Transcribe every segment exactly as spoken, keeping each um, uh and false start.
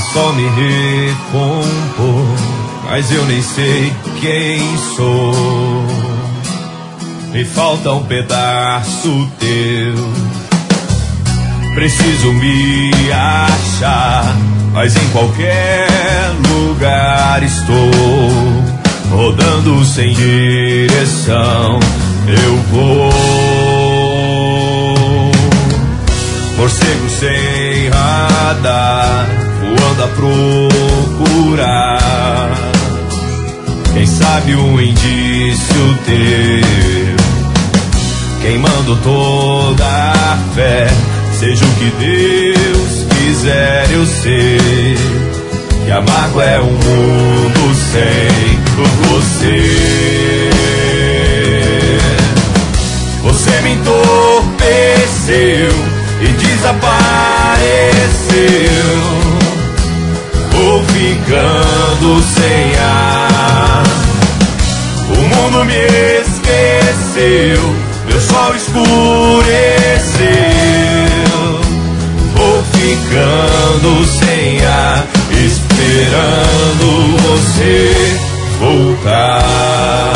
só me recompor, mas eu nem sei quem sou. Me falta um pedaço teu. Preciso me achar, mas em qualquer lugar estou. Rodando sem direção, eu vou. Morcego sem radar, voando a procurar. Quem sabe um indício teu, queimando toda a fé. Seja o que Deus quiser, eu sei que a mágoa é um mundo sem você. Você me entorpeceu e desapareceu. Vou ficando sem ar. O mundo me esqueceu, meu sol escureceu. Vou ficando sem ar, esperando você voltar.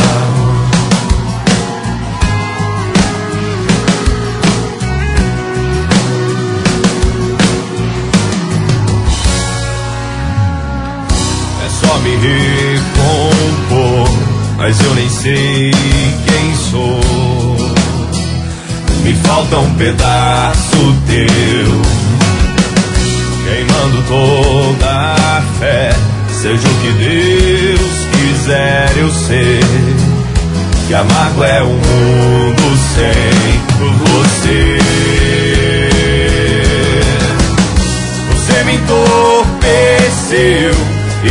É só me recompor, mas eu nem sei quem sou. Me falta um pedaço teu, queimando toda a fé. Seja o que Deus quiser, eu sei que a mágoa é um mundo sem você. Você me entorpeceu e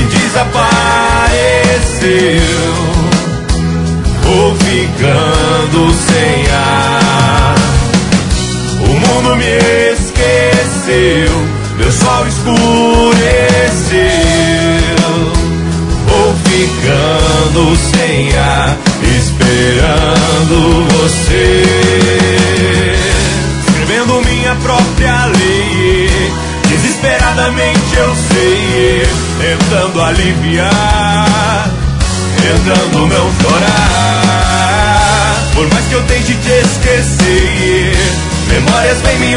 desapareceu. Vou ficando sem ar. O mundo me esqueceu, meu sol escureceu. Vou ficando sem ar, esperando você. Escrevendo minha própria lei, desesperadamente eu sei, tentando aliviar, tentando não chorar. Por mais que eu tente te esquecer, memórias vêm me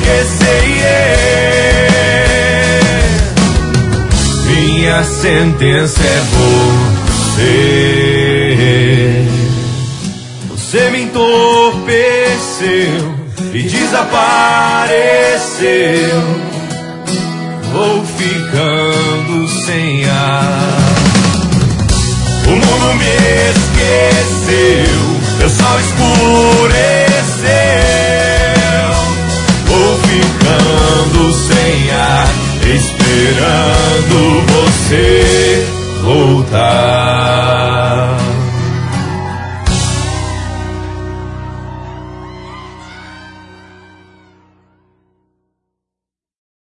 enlouquecer. Minha sentença é você. Você me entorpeceu e desapareceu. Vou ficando sem ar. O mundo me esqueceu, meu sol escureceu. Vou ficando sem ar, esperando você.